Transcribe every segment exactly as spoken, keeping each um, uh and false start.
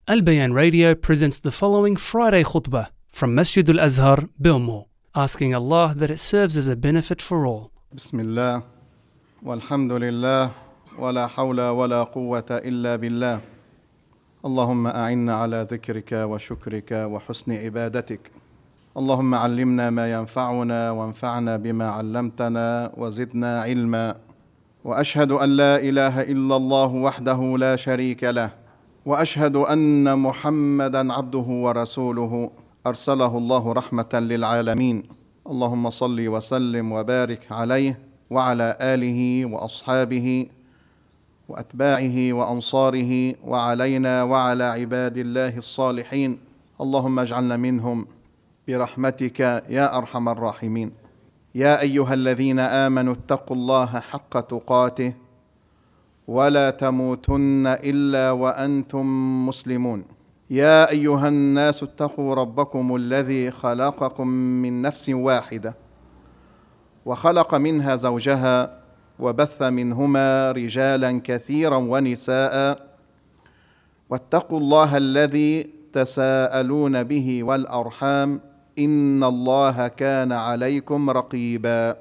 Al Bayan Radio presents the following Friday khutbah from Masjid Al-Azhar, Bilmo, asking Allah that it serves as a benefit for all. Bismillah, walhamdulillah, wa la hawla wa la quwwata illa billah. Allahumma a'inna ala dhikrika wa shukrika wa husni ibadatik. Allahumma allimna ma yanfa'una wa anfa'na bima 'allamtana wa zidna ilma. Wa ashhadu an la ilaha illa Allah wahdahu la sharika lah. وأشهد أن محمدًا عبده ورسوله أرسله الله رحمة للعالمين. اللهم صل وسلم وبارك عليه وعلى آله وأصحابه وأتباعه وأنصاره وعلينا وعلى عباد الله الصالحين. اللهم اجعلنا منهم برحمتك يا أرحم الراحمين. يا أيها الذين آمنوا اتقوا الله حق تقاته ولا تموتن إلا وأنتم مسلمون. يا أيها الناس اتقوا ربكم الذي خلقكم من نفس واحدة وخلق منها زوجها وبث منهما رجالا كثيرا ونساء واتقوا الله الذي تساءلون به والأرحام إن الله كان عليكم رقيبا.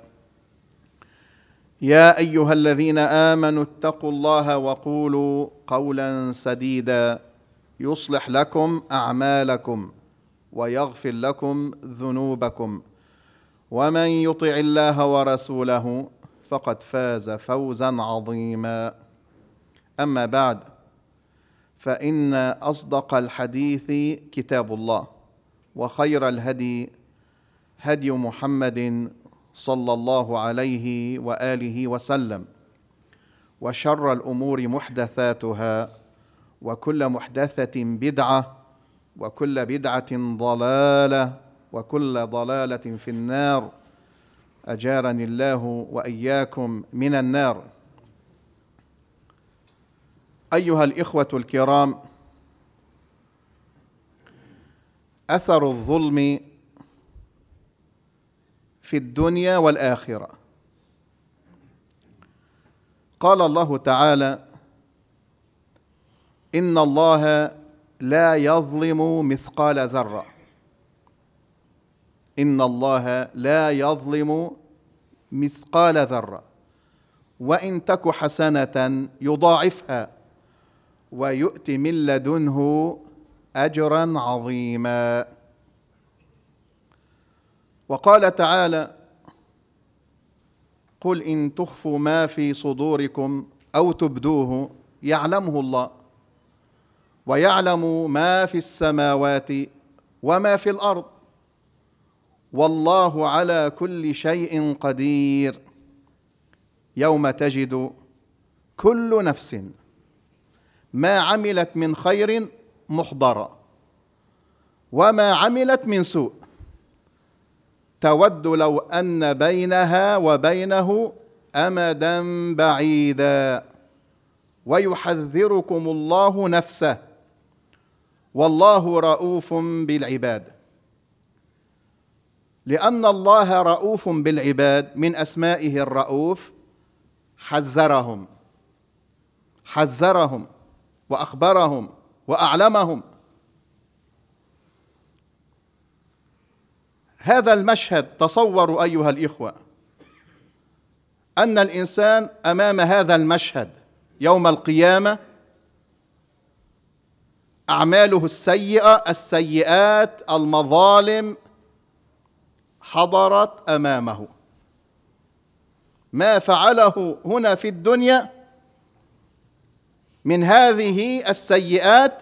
يا أيها الذين آمنوا اتقوا الله وقولوا قولا سديدا يصلح لكم أعمالكم ويغفر لكم ذنوبكم ومن يطع الله ورسوله فقد فاز فوزا عظيما. أما بعد، فإن أصدق الحديث كتاب الله وخير الهدي هدي محمد صلى الله عليه وآله وسلم وشر الأمور محدثاتها وكل محدثة بدعة وكل بدعة ضلالة وكل ضلالة في النار. أجارني الله وإياكم من النار. أيها الإخوة الكرام، أثر الظلم في الدنيا والآخرة. قال الله تعالى: إن الله لا يظلم مثقال ذرة. إن الله لا يظلم مثقال ذرة وإن تك حسنة يضاعفها ويؤت من لدنه أجرا عظيما. وقال تعالى: قل إن تخفوا ما في صدوركم أو تبدوه يعلمه الله ويعلم ما في السماوات وما في الأرض والله على كل شيء قدير. يوم تجد كل نفس ما عملت من خير محضرا وما عملت من سوء تود لو أن بينها وبينه أمدا بعيدا ويحذركم الله نفسه والله رؤوف بالعباد. لأن الله رؤوف بالعباد من أسمائه الرؤوف حذرهم حذرهم وأخبرهم وأعلمهم. هذا المشهد، تصوروا أيها الإخوة أن الإنسان أمام هذا المشهد يوم القيامة، أعماله السيئة السيئات المظالم حضرت أمامه. ما فعله هنا في الدنيا من هذه السيئات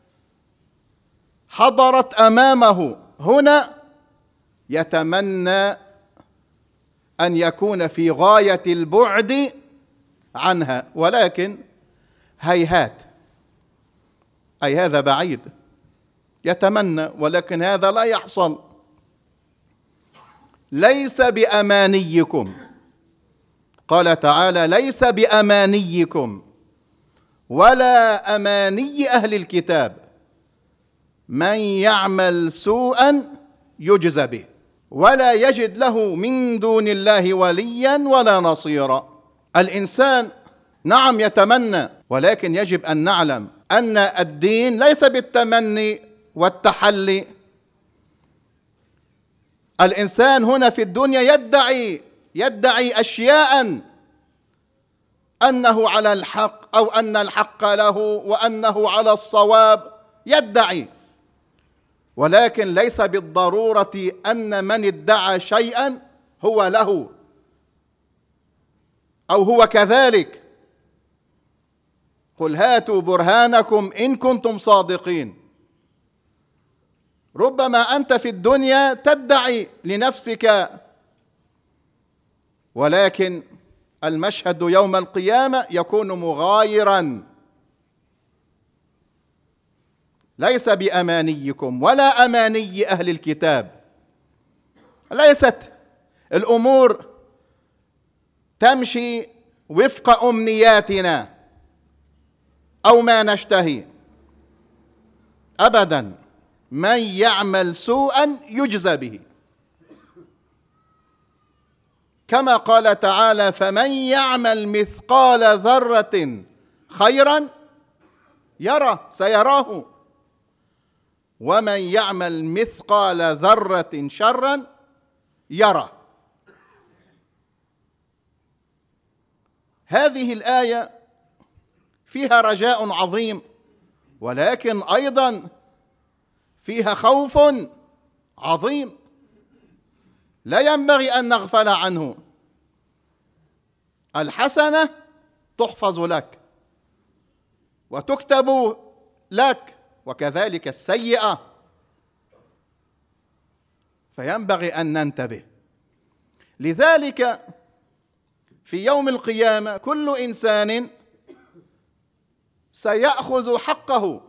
حضرت أمامه هنا، يتمنى أن يكون في غاية البعد عنها، ولكن هيهات، أي هذا بعيد. يتمنى ولكن هذا لا يحصل. ليس بأمانيكم، قال تعالى: ليس بأمانيكم ولا أماني أهل الكتاب من يعمل سوءا يجزى به ولا يجد له من دون الله وليا ولا نصيرا. الإنسان نعم يتمنى، ولكن يجب أن نعلم أن الدين ليس بالتمني والتحلي. الإنسان هنا في الدنيا يدعي يدعي أشياء، أنه على الحق أو أن الحق له وأنه على الصواب، يدعي، ولكن ليس بالضرورة أن من ادعى شيئا هو له أو هو كذلك. قل هاتوا برهانكم إن كنتم صادقين. ربما أنت في الدنيا تدعي لنفسك، ولكن المشهد يوم القيامة يكون مغايرا، ليس بأمانيكم ولا أماني أهل الكتاب. ليست الأمور تمشي وفق أمنياتنا أو ما نشتهي أبدا. من يعمل سوءا يجزى به، كما قال تعالى: فمن يعمل مثقال ذرة خيرا يرى سيراه، ومن يعمل مثقال ذرة شرا يرى. هذه الآية فيها رجاء عظيم، ولكن أيضا فيها خوف عظيم لا ينبغي أن نغفل عنه. الحسنة تحفظ لك وتكتب لك، وكذلك السيئة، فينبغي أن ننتبه. لذلك في يوم القيامة كل إنسان سيأخذ حقه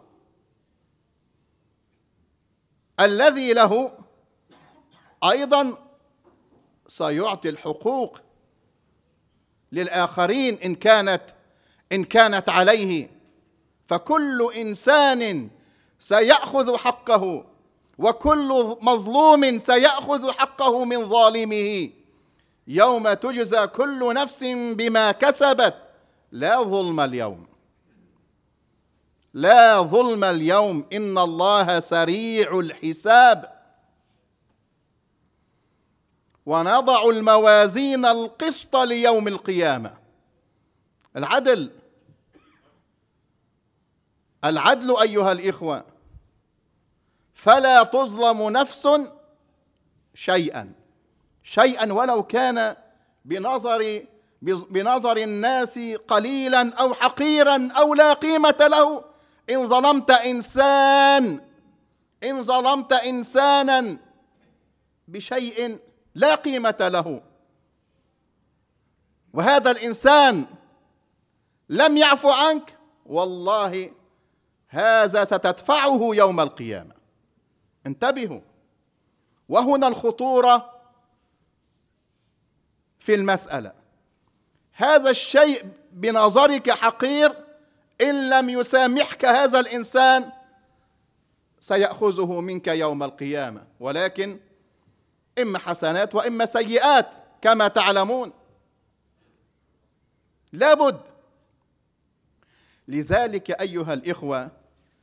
الذي له، أيضا سيعطي الحقوق للآخرين إن كانت إن كانت عليه. فكل إنسان سيأخذ حقه، وكل مظلوم سيأخذ حقه من ظالمه. يوم تجزى كل نفس بما كسبت لا ظلم اليوم، لا ظلم اليوم، إن الله سريع الحساب. ونضع الموازين القسط ليوم القيامة. العدل العدل أيها الإخوة، فلا تظلم نفس شيئا شيئا ولو كان بنظر بنظر الناس قليلا أو حقيرا أو لا قيمة له. إن ظلمت إنسان إن ظلمت إنسانا بشيء لا قيمة له، وهذا الإنسان لم يعفو عنك، والله هذا ستدفعه يوم القيامة. انتبهوا، وهنا الخطورة في المسألة. هذا الشيء بنظرك حقير، إن لم يسامحك هذا الإنسان سيأخذه منك يوم القيامة، ولكن إما حسنات وإما سيئات كما تعلمون، لابد. لذلك أيها الإخوة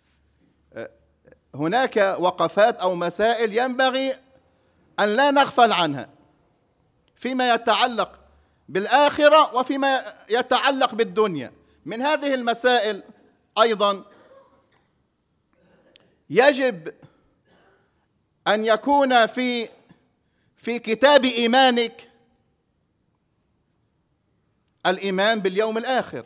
هناك وقفات أو مسائل ينبغي أن لا نغفل عنها فيما يتعلق بالآخرة وفيما يتعلق بالدنيا. من هذه المسائل أيضا يجب أن يكون في في كتاب إيمانك الإيمان باليوم الآخر.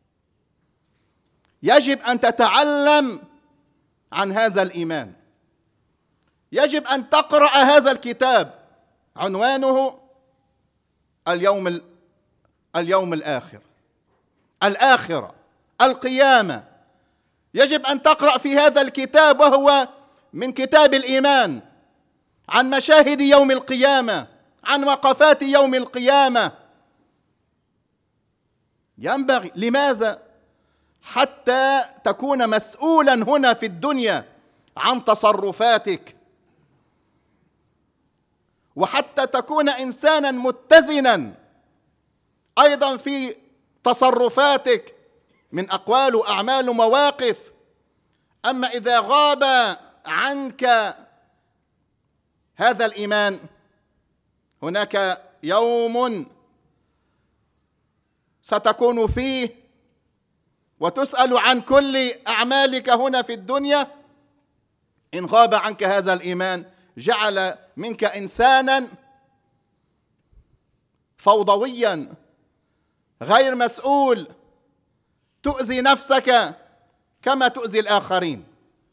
يجب أن تتعلم عن هذا الإيمان، يجب أن تقرأ هذا الكتاب، عنوانه اليوم اليوم الآخر، الآخرة، القيامة. يجب أن تقرأ في هذا الكتاب، وهو من كتاب الإيمان، عن مشاهد يوم القيامة، عن وقفات يوم القيامة. ينبغي، لماذا؟ حتى تكون مسؤولا هنا في الدنيا عن تصرفاتك، وحتى تكون إنسانا متزنا أيضا في تصرفاتك من أقوال وأعمال ومواقف أما إذا غاب عنك هذا الإيمان، هناك يوم ستكون فيه وتسأل عن كل أعمالك هنا في الدنيا. إن غاب عنك هذا الإيمان جعل منك إنسانا فوضويا غير مسؤول، تؤذي نفسك كما تؤذي الآخرين.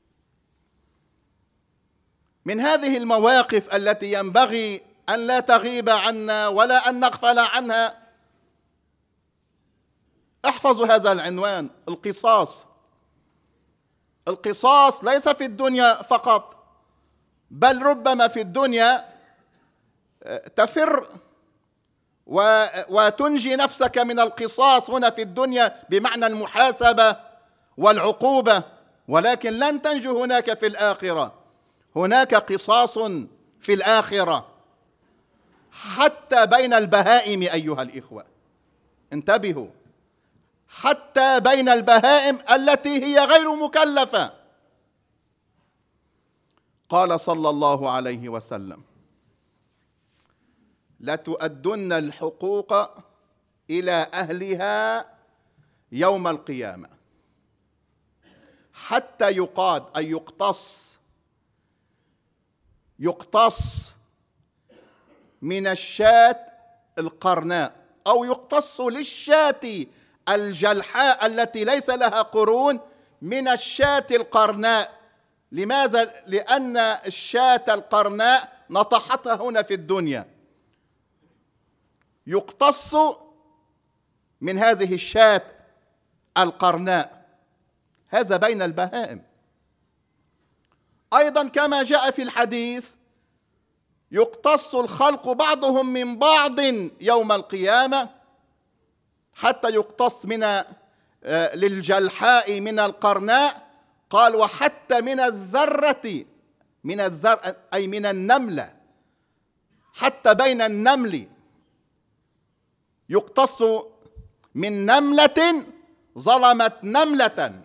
من هذه المواقف التي ينبغي أن لا تغيب عنا ولا أن نغفل عنها، احفظوا هذا العنوان: القصاص. القصاص ليس في الدنيا فقط، بل ربما في الدنيا تفر وتنجي نفسك من القصاص هنا في الدنيا بمعنى المحاسبة والعقوبة، ولكن لن تنجو هناك في الآخرة. هناك قصاص في الآخرة حتى بين البهائم أيها الإخوة، انتبهوا، حتى بين البهائم التي هي غير مكلفة. قال صلى الله عليه وسلم: لتؤدن الحقوق إلى أهلها يوم القيامة حتى يقاد، أي يقتص يقتص من الشاة القرناء، أو يقتص للشاة الجلحاء التي ليس لها قرون من الشاة القرناء. لماذا؟ لأن الشاة القرناء نطحتها هنا في الدنيا، يقتص من هذه الشاة القرناء. هذا بين البهائم. أيضا كما جاء في الحديث: يقتص الخلق بعضهم من بعض يوم القيامة حتى يقتص من للجلحاء من القرناء. قال: وحتى من الذرة، من الذر أي من النملة، حتى بين النمل يقتص من نملة ظلمت نملة،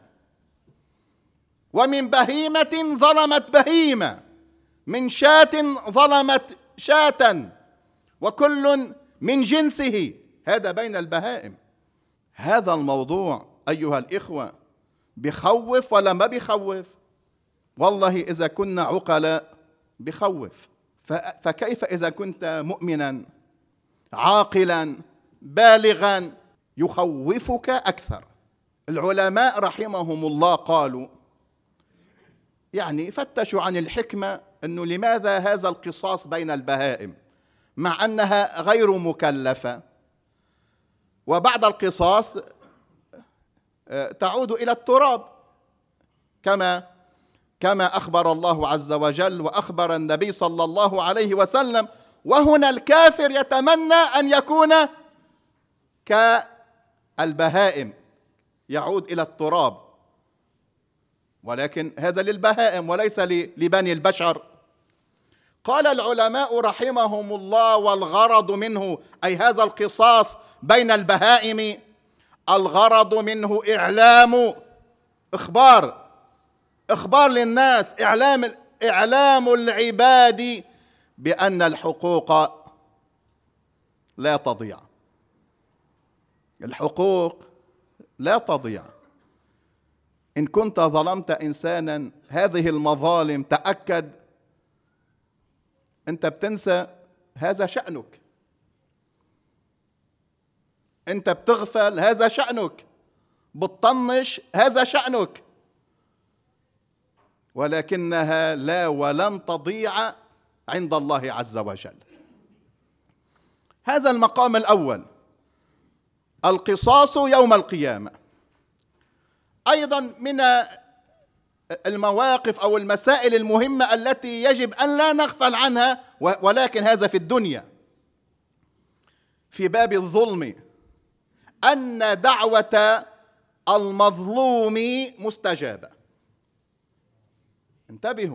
ومن بهيمة ظلمت بهيمة، من شاة ظلمت شاة، وكل من جنسه. هذا بين البهائم. هذا الموضوع أيها الإخوة بخوف ولا ما بخوف؟ والله إذا كنا عقلاء بخوف، فكيف إذا كنت مؤمنا عاقلا بالغا يخوفك أكثر. العلماء رحمهم الله قالوا، يعني فتشوا عن الحكمة، أنه لماذا هذا القصاص بين البهائم مع أنها غير مكلفة، وبعد القصاص تعود إلى التراب كما كما أخبر الله عز وجل وأخبر النبي صلى الله عليه وسلم. وهنا الكافر يتمنى أن يكون كالبهائم، يعود إلى التراب، ولكن هذا للبهائم وليس لبني البشر. قال العلماء رحمهم الله: والغرض منه، أي هذا القصاص بين البهائم، الغرض منه إعلام إخبار إخبار للناس، إعلام إعلام العباد بأن الحقوق لا تضيع. الحقوق لا تضيع. إن كنت ظلمت إنسانا، هذه المظالم تأكد أنت بتنسى، هذا شأنك. أنت بتغفل، هذا شأنك. بتطنش، هذا شأنك. ولكنها لا ولن تضيع عند الله عز وجل. هذا المقام الأول، القصاص يوم القيامة. أيضا من المواقف أو المسائل المهمة التي يجب أن لا نغفل عنها، ولكن هذا في الدنيا، في باب الظلم، أن دعوة المظلوم مستجابة. انتبهوا،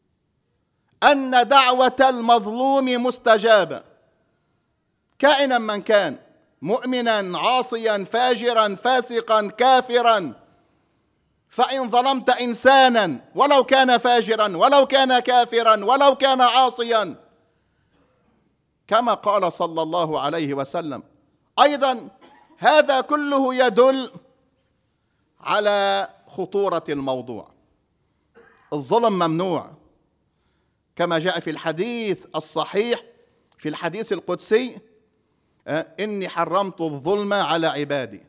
أن دعوة المظلوم مستجابة، كائنا من كان، مؤمنا عاصيا فاجرا فاسقا كافرا، فإن ظلمت إنسانا ولو كان فاجرا ولو كان كافرا ولو كان عاصيا، كما قال صلى الله عليه وسلم. أيضا هذا كله يدل على خطورة الموضوع. الظلم ممنوع، كما جاء في الحديث الصحيح في الحديث القدسي: إني حرمت الظلم على عبادي.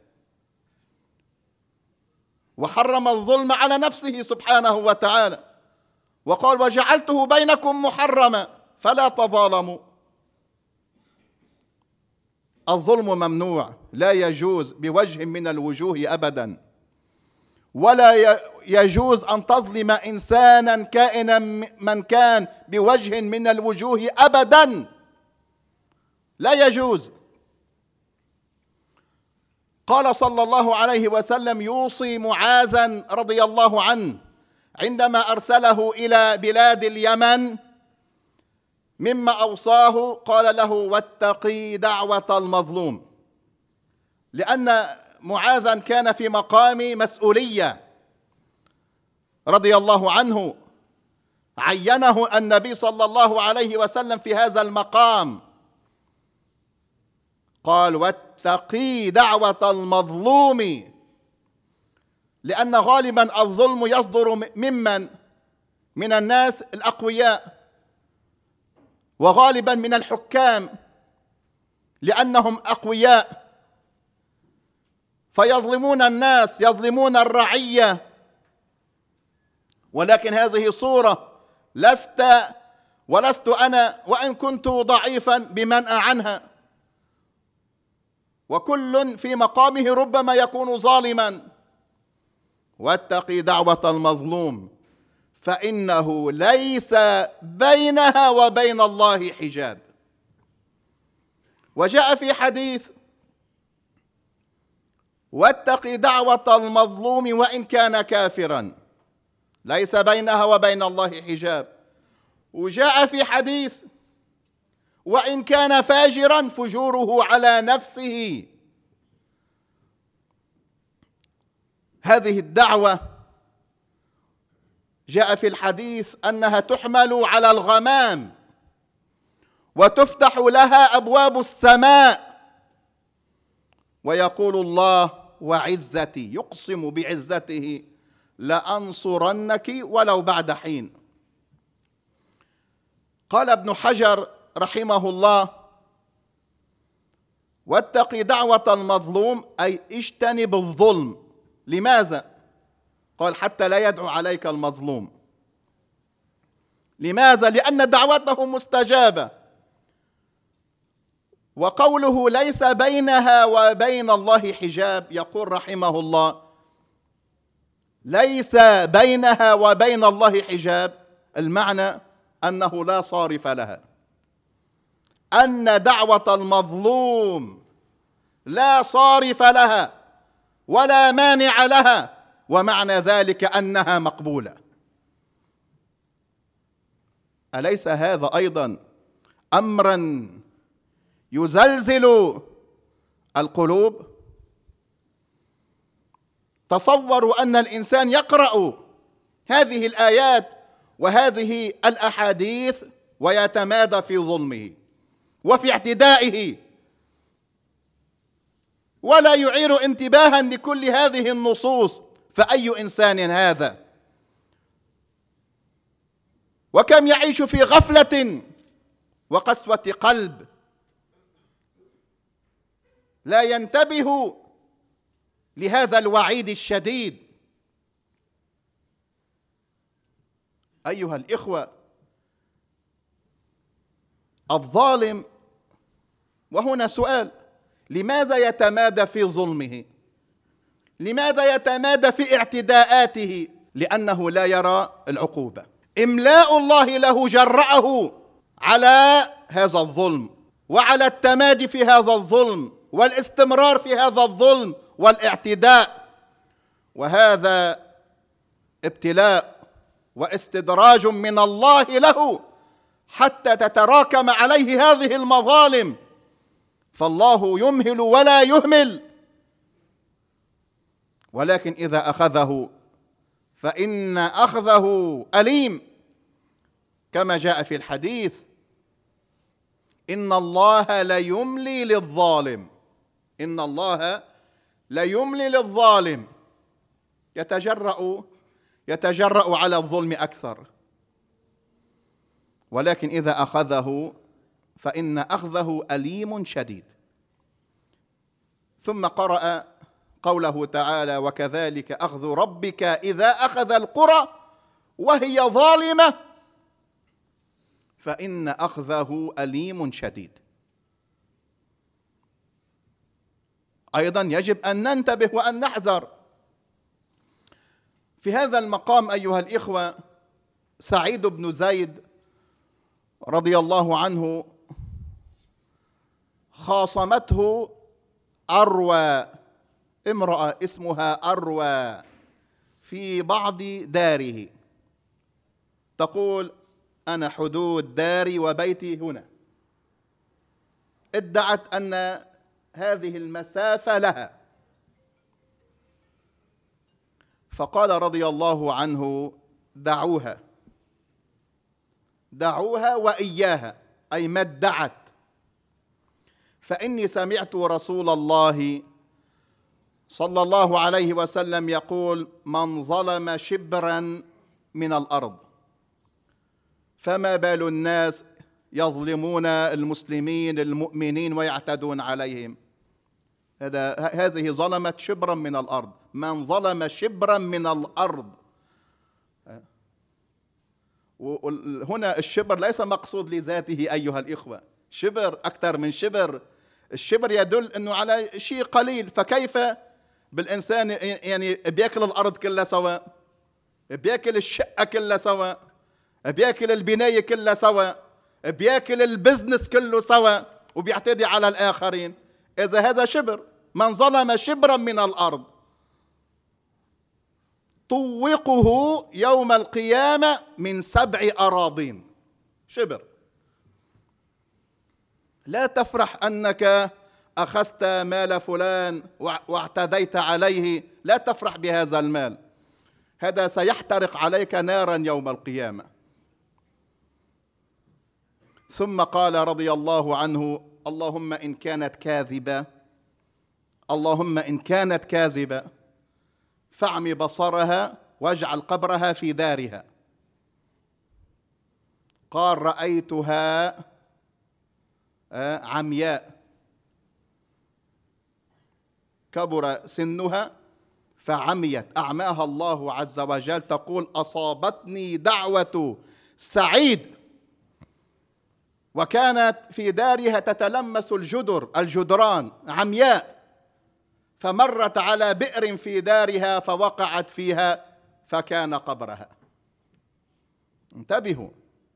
وحرم الظلم على نفسه سبحانه وتعالى وقال: وجعلته بينكم محرما فلا تظالموا. الظلم ممنوع، لا يجوز بوجه من الوجوه أبدا، ولا يجوز أن تظلم إنسانا كائنا من كان بوجه من الوجوه أبدا، لا يجوز. قال صلى الله عليه وسلم يوصي معاذا رضي الله عنه عندما أرسله إلى بلاد اليمن، مما أوصاه قال له: واتقي دعوة المظلوم، لأن معاذا كان في مقام مسؤولية رضي الله عنه، عينه النبي صلى الله عليه وسلم في هذا المقام، قال: واتقي دعوة المظلوم، لأن غالبا الظلم يصدر ممن من الناس الأقوياء، وغالبا من الحكام لأنهم أقوياء فيظلمون الناس، يظلمون الرعية. ولكن هذه صورة لست ولست أنا وإن كنت ضعيفا بمنأى عنها، وكل في مقامه ربما يكون ظالما. واتقي دعوة المظلوم فإنه ليس بينها وبين الله حجاب. وجاء في حديث: واتقي دعوة المظلوم وإن كان كافرا، ليس بينها وبين الله حجاب. وجاء في حديث: وإن كان فاجرا فجوره على نفسه. هذه الدعوة جاء في الحديث أنها تحمل على الغمام وتفتح لها أبواب السماء، ويقول الله: وعزتي، يقسم بعزته لأنصرنك ولو بعد حين. قال ابن حجر رحمه الله: واتقي دعوة المظلوم أي اجتنب الظلم. لماذا؟ قال: حتى لا يدعو عليك المظلوم. لماذا؟ لأن دعوته مستجابة. وقوله ليس بينها وبين الله حجاب، يقول رحمه الله: ليس بينها وبين الله حجاب، المعنى أنه لا صارف لها، أن دعوة المظلوم لا صارف لها ولا مانع لها، ومعنى ذلك أنها مقبولة. أليس هذا أيضا أمرا يزلزل القلوب؟ تصوروا أن الإنسان يقرأ هذه الآيات وهذه الأحاديث ويتمادى في ظلمه وفي اعتدائه، ولا يعير انتباها لكل هذه النصوص، فأي إنسان هذا؟ وكم يعيش في غفلة وقسوة قلب، لا ينتبه لهذا الوعيد الشديد. أيها الإخوة، الظالم، وهنا سؤال: لماذا يتمادى في ظلمه؟ لماذا يتمادى في اعتداءاته؟ لأنه لا يرى العقوبة. إملاء الله له جرأه على هذا الظلم وعلى التمادي في هذا الظلم والاستمرار في هذا الظلم والاعتداء، وهذا ابتلاء واستدراج من الله له حتى تتراكم عليه هذه المظالم، فالله يمهل ولا يهمل، ولكن إذا أخذه فإن أخذه أليم، كما جاء في الحديث: إن الله ليملي للظالم، إن الله ليملي للظالم، يتجرأ يتجرأ على الظلم أكثر، ولكن إذا أخذه فإن أخذه أليم شديد. ثم قرأ قوله تعالى: وكذلك أخذ ربك إذا أخذ القرى وهي ظالمة فإن أخذه أليم شديد. أيضا يجب أن ننتبه وأن نحذر. في هذا المقام أيها الإخوة، سعيد بن زيد رضي الله عنه خاصمته أروى، امرأة اسمها أروى، في بعض داره، تقول: أنا حدود داري وبيتي هنا. ادعت أن هذه المسافة لها، فقال رضي الله عنه: دعوها دعوها وإياها، أي ما ادعت، فإني سمعت رسول الله صلى الله عليه وسلم يقول: من ظلم شبرا من الأرض فما بال الناس يظلمون المسلمين المؤمنين ويعتدون عليهم. هذا هذه ظلمت شبرا من الأرض، من ظلم شبرا من الأرض. وهنا الشبر ليس مقصود لذاته أيها الإخوة، شبر أكثر من شبر. الشبر يدل أنه على شيء قليل، فكيف بالإنسان يعني بيأكل الأرض كلها سواء، بيأكل الشقة كلها سواء، بيأكل البناية كلها سواء، بيأكل البزنس كله سواء، وبيعتدي على الآخرين. إذا هذا شبر، من ظلم شبرا من الأرض طوقه يوم القيامة من سبع أراضين. شبر. لا تفرح أنك أخذت مال فلان واعتديت عليه، لا تفرح بهذا المال، هذا سيحترق عليك نارا يوم القيامة. ثم قال رضي الله عنه: اللهم إن كانت كاذبة اللهم إن كانت كاذبة فاعم بصرها واجعل قبرها في دارها. قال: رأيتها عمياء كبر سنها فعميت، أعماها الله عز وجل. تقول: أصابتني دعوة سعيد، وكانت في دارها تتلمس الجدر الجدران عمياء، فمرت على بئر في دارها فوقعت فيها فكان قبرها. انتبهوا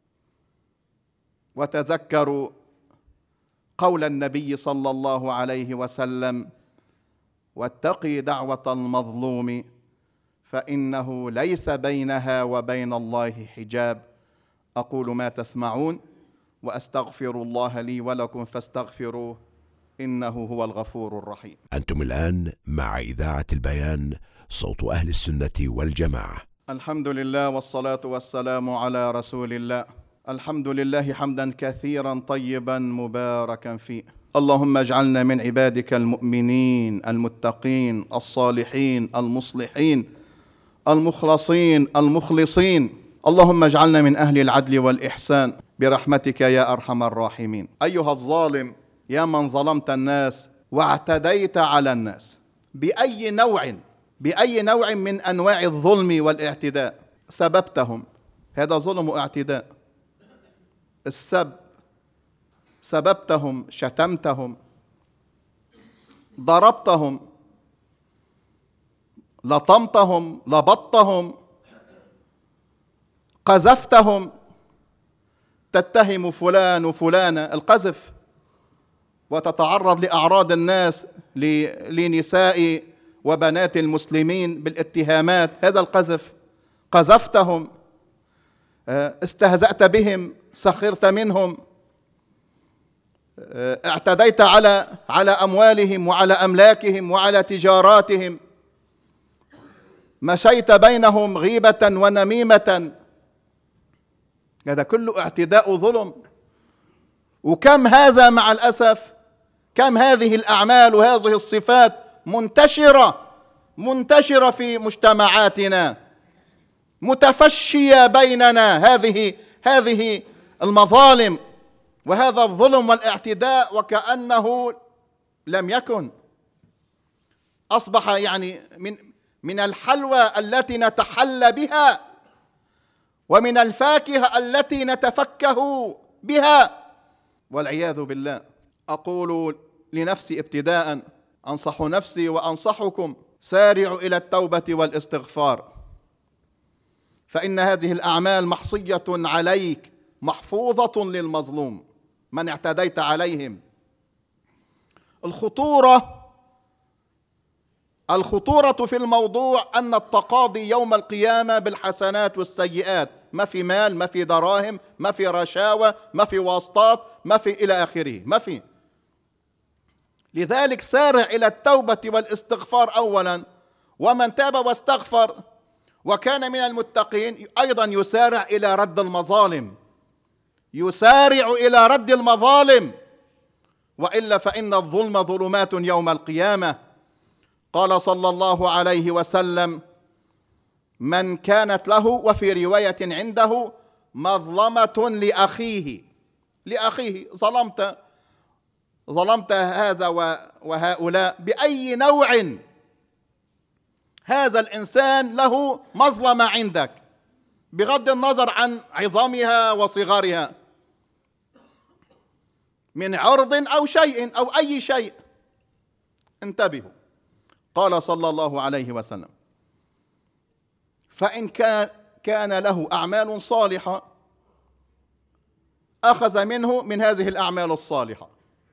وتذكروا قول النبي صلى الله عليه وسلم: واتقي دعوة المظلوم فإنه ليس بينها وبين الله حجاب. أقول ما تسمعون وأستغفر الله لي ولكم فاستغفروه إنه هو الغفور الرحيم. أنتم الآن مع إذاعة البيان، صوت أهل السنة والجماعة. الحمد لله والصلاة والسلام على رسول الله. الحمد لله حمدا كثيرا طيبا مباركا فيه. اللهم اجعلنا من عبادك المؤمنين المتقين الصالحين المصلحين المخلصين المخلصين. اللهم اجعلنا من أهل العدل والإحسان برحمتك يا أرحم الراحمين. أيها الظالم، يا من ظلمت الناس واعتديت على الناس بأي نوع بأي نوع من أنواع الظلم والاعتداء سببتهم، هذا ظلم واعتداء. السب، سببتهم، شتمتهم، ضربتهم، لطمتهم، لبطتهم، قذفتهم. تتهم فلان وفلانة القذف وتتعرض لأعراض الناس لنساء وبنات المسلمين بالاتهامات، هذا القذف. قذفتهم، استهزأت بهم، سخرت منهم، اعتديت على على أموالهم وعلى أملاكهم وعلى تجاراتهم. مشيت بينهم غيبة ونميمة، هذا كله اعتداء وظلم. وكم هذا مع الأسف، كم هذه الأعمال وهذه الصفات منتشرة منتشرة في مجتمعاتنا، متفشية بيننا، هذه هذه المظالم وهذا الظلم والاعتداء وكأنه لم يكن. أصبح يعني من من الحلوى التي نتحلى بها ومن الفاكهة التي نتفكه بها، والعياذ بالله. أقول لنفسي ابتداء، أنصح نفسي وأنصحكم، سارعوا إلى التوبة والاستغفار، فإن هذه الأعمال محصية عليك محفوظة للمظلوم من اعتديت عليهم. الخطورة الخطورة في الموضوع أن التقاضي يوم القيامة بالحسنات والسيئات، ما في مال، ما في دراهم، ما في رشاوى، ما في واسطات، ما في إلى آخره، ما في. لذلك سارع إلى التوبة والاستغفار أولا، ومن تاب واستغفر وكان من المتقين أيضا يسارع إلى رد المظالم، يسارع إلى رد المظالم، وإلا فإن الظلم ظلمات يوم القيامة. قال صلى الله عليه وسلم: من كانت له، وفي رواية عنده، مظلمة لأخيه لأخيه ظلمت ظلمت هذا وهؤلاء بأي نوع، هذا الإنسان له مظلمة عندك بغض النظر عن عظمها وصغرها، من عرض أو شيء أو أي شيء، انتبهوا. قال صلى الله عليه وسلم: فإن كان كان له أعمال صالحة أخذ منه من هذه الأعمال الصالحة.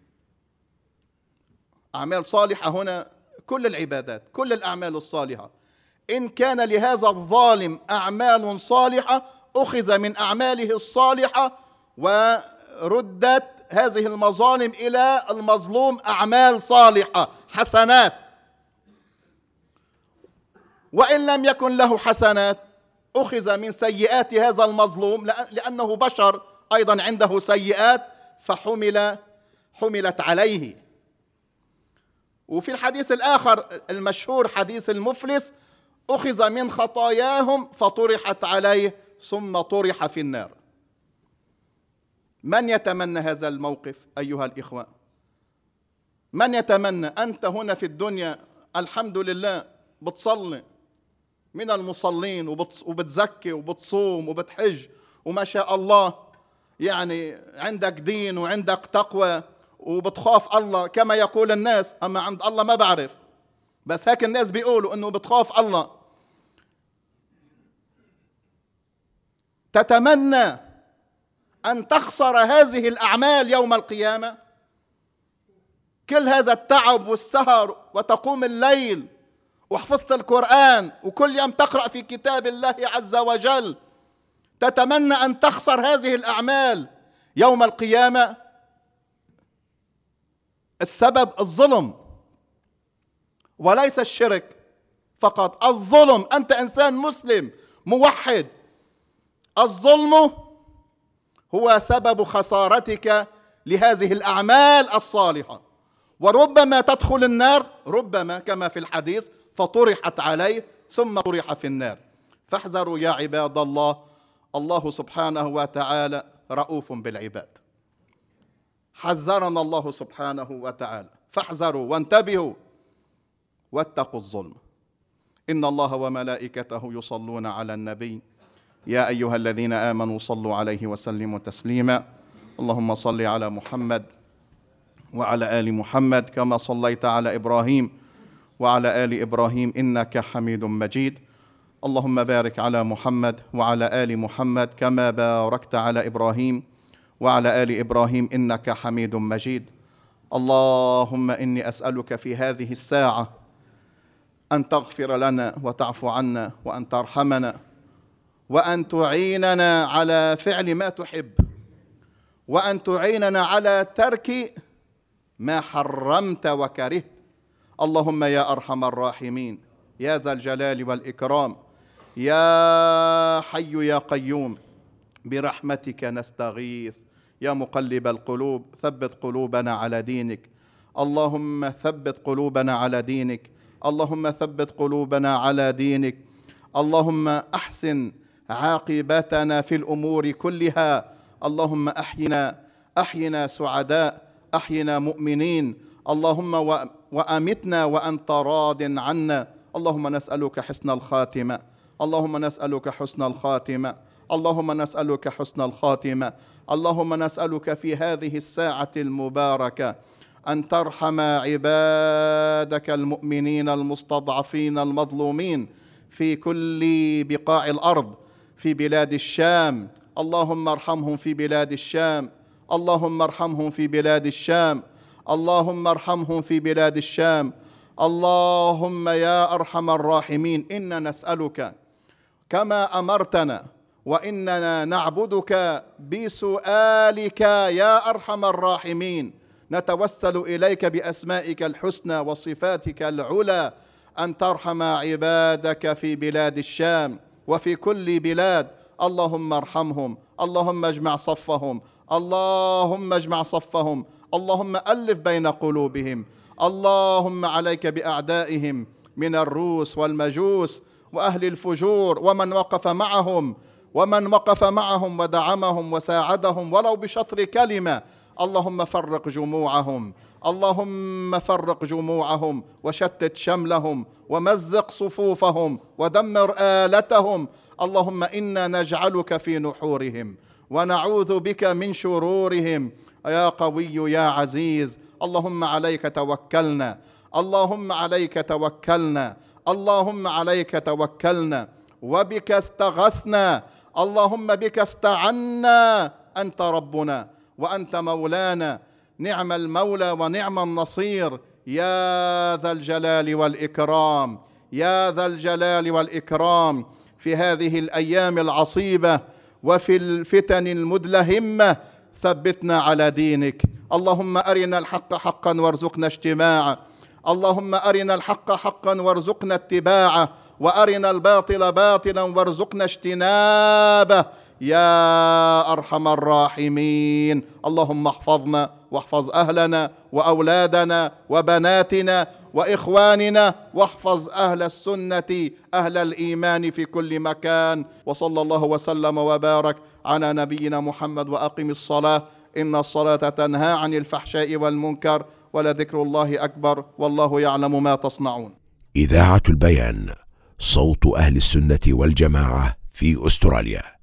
أعمال صالحة هنا كل العبادات، كل الأعمال الصالحة. إن كان لهذا الظالم أعمال صالحة أخذ من أعماله الصالحة وردت هذه المظالم إلى المظلوم أعمال صالحة، حسنات. وإن لم يكن له حسنات أخذ من سيئات هذا المظلوم، لأنه بشر أيضا عنده سيئات، فحمل حملت عليه. وفي الحديث الآخر المشهور حديث المفلس: أخذ من خطاياهم فطرحت عليه ثم طرح في النار. من يتمنى هذا الموقف أيها الإخوة؟ من يتمنى؟ أنت هنا في الدنيا الحمد لله بتصلي، من المصلين، وبتزكي وبتصوم وبتحج، وما شاء الله يعني عندك دين وعندك تقوى وبتخاف الله كما يقول الناس. أما عند الله ما بعرف، بس هيك الناس بيقولوا إنه بتخاف الله. تتمنى أن تخسر هذه الأعمال يوم القيامة؟ كل هذا التعب والسهر وتقوم الليل وحفظت القرآن وكل يوم تقرأ في كتاب الله عز وجل، تتمنى أن تخسر هذه الأعمال يوم القيامة؟ السبب الظلم، وليس الشرك فقط، الظلم. أنت إنسان مسلم موحد، الظلم هو سبب خسارتك لهذه الأعمال الصالحة، وربما تدخل النار، ربما كما في الحديث: فطرحت عليه ثم طرح في النار. فاحذروا يا عباد الله، الله سبحانه وتعالى رؤوف بالعباد، حذرنا الله سبحانه وتعالى، فاحذروا وانتبهوا واتقوا الظلم. إن الله وملائكته يصلون على النبي يا أيها الذين آمنوا صلوا عليه وسلموا تسليما. اللهم صل على محمد وعلى آل محمد كما صليت على إبراهيم وعلى آل إبراهيم إنك حميد مجيد. اللهم بارك على محمد وعلى آل محمد كما باركت على إبراهيم وعلى آل إبراهيم إنك حميد مجيد. اللهم إني أسألك في هذه الساعة أن تغفر لنا وتعفو عنا وأن ترحمنا وأن تعيننا على فعل ما تحب وأن تعيننا على ترك ما حرمت وكرهت. اللهم يا أرحم الراحمين يا ذا الجلال والإكرام. يا حي يا قيوم برحمتك نستغيث. يا مقلب القلوب ثبت قلوبنا على دينك. اللهم ثبت قلوبنا على دينك. اللهم ثبت قلوبنا على دينك. اللهم أحسن عاقبتنا في الأمور كلها. اللهم أحينا أحينا سعداء، أحينا مؤمنين. اللهم وأمتنا وأنت راض عنا. اللهم نسألك حسن الخاتمة. اللهم نسألك حسن الخاتمة. اللهم نسألك حسن الخاتمة. اللهم نسألك في هذه الساعة المباركة أن ترحم عبادك المؤمنين المستضعفين المظلومين في كل بقاع الأرض، في بلاد الشام. اللهم ارحمهم في بلاد الشام. اللهم ارحمهم في بلاد الشام. اللهم ارحمهم في بلاد الشام. اللهم يا أرحم الراحمين، إنا نسألك كما أمرتنا وإننا نعبدك بسؤالك يا أرحم الراحمين. نتوسل إليك بأسمائك الحسنى وصفاتك العلى أن ترحم عبادك في بلاد الشام وفي كل بلاد. اللهم ارحمهم. اللهم اجمع صفهم. اللهم اجمع صفهم. اللهم ألف بين قلوبهم. اللهم عليك بأعدائهم من الروس والمجوس وأهل الفجور ومن وقف معهم ومن وقف معهم ودعمهم وساعدهم ولو بشطر كلمة. اللهم فرق جموعهم. اللهم فرق جموعهم وشتت شملهم ومزق صفوفهم ودمر آلتهم. اللهم إنا نجعلك في نحورهم ونعوذ بك من شرورهم يا قوي يا عزيز. اللهم عليك توكلنا. اللهم عليك توكلنا. اللهم عليك توكلنا وبك استغثنا. اللهم بك استعنا. أنت ربنا وأنت مولانا، نعم المولى ونعم النصير. يا ذا الجلال والإكرام. يا ذا الجلال والإكرام. في هذه الأيام العصيبة وفي الفتن المدلهمة ثبتنا على دينك. اللهم أرنا الحق حقا وارزقنا اجتماعه. اللهم أرنا الحق حقا وارزقنا اتباعه، وأرنا الباطل باطلا وارزقنا اجتنابه يا أرحم الراحمين. اللهم احفظنا واحفظ أهلنا وأولادنا وبناتنا وإخواننا، واحفظ أهل السنة أهل الإيمان في كل مكان. وصلى الله وسلم وبارك على نبينا محمد. وأقم الصلاة إن الصلاة تنهى عن الفحشاء والمنكر ولذكر الله أكبر والله يعلم ما تصنعون. إذاعة البيان، صوت أهل السنة والجماعة في أستراليا.